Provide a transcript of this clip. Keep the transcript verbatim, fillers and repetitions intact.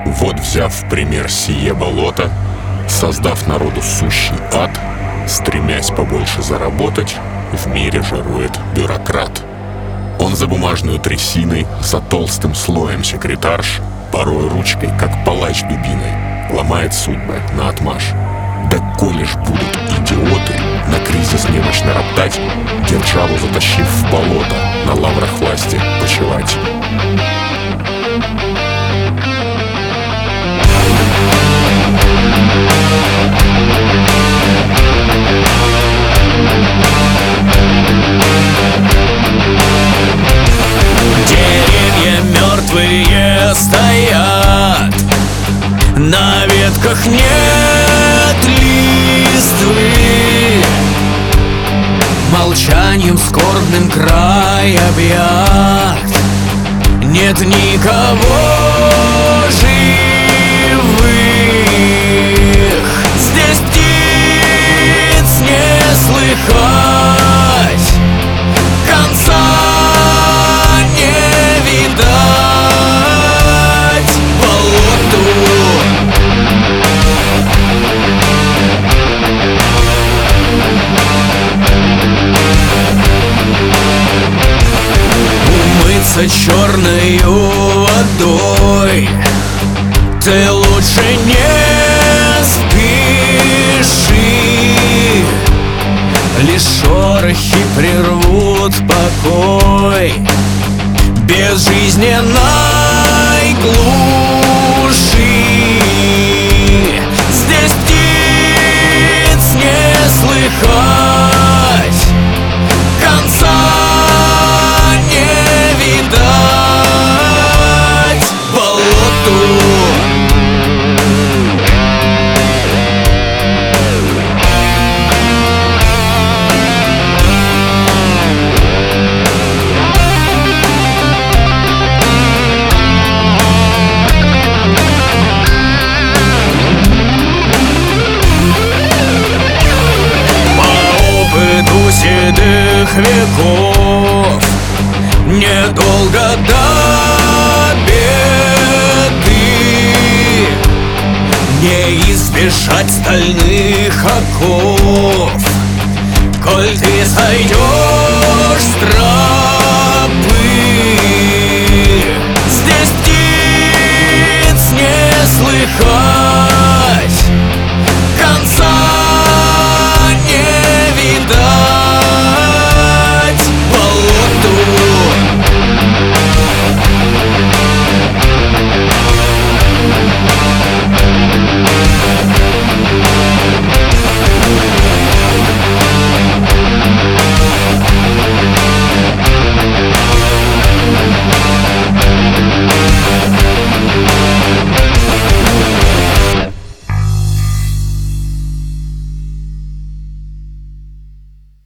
Вот, взяв в пример сие болото, создав народу сущий ад, стремясь побольше заработать, в мире жирует бюрократ. Он за бумажную трясиной, за толстым слоем секретарш, порой ручкой, как палач дубиной, ломает судьбы наотмашь. Да коли ж будут идиоты на кризис немощно роптать, державу затащив в болото, на лаврах власти почивать. Деревья мертвые стоят, на ветках нет листвы, молчанием скорбным край объят, нет никого живых. Здесь птиц не слыхать, конца не видать болоту. Умыться черною водой ты лучше не спеши, лишь шорохи прервут покой безжизненной глуши. Здесь птиц не слыхать, конца не видать болоту. Седых веков недолго до беды, не избежать стальных оков, коль ты сойдешь с тропы.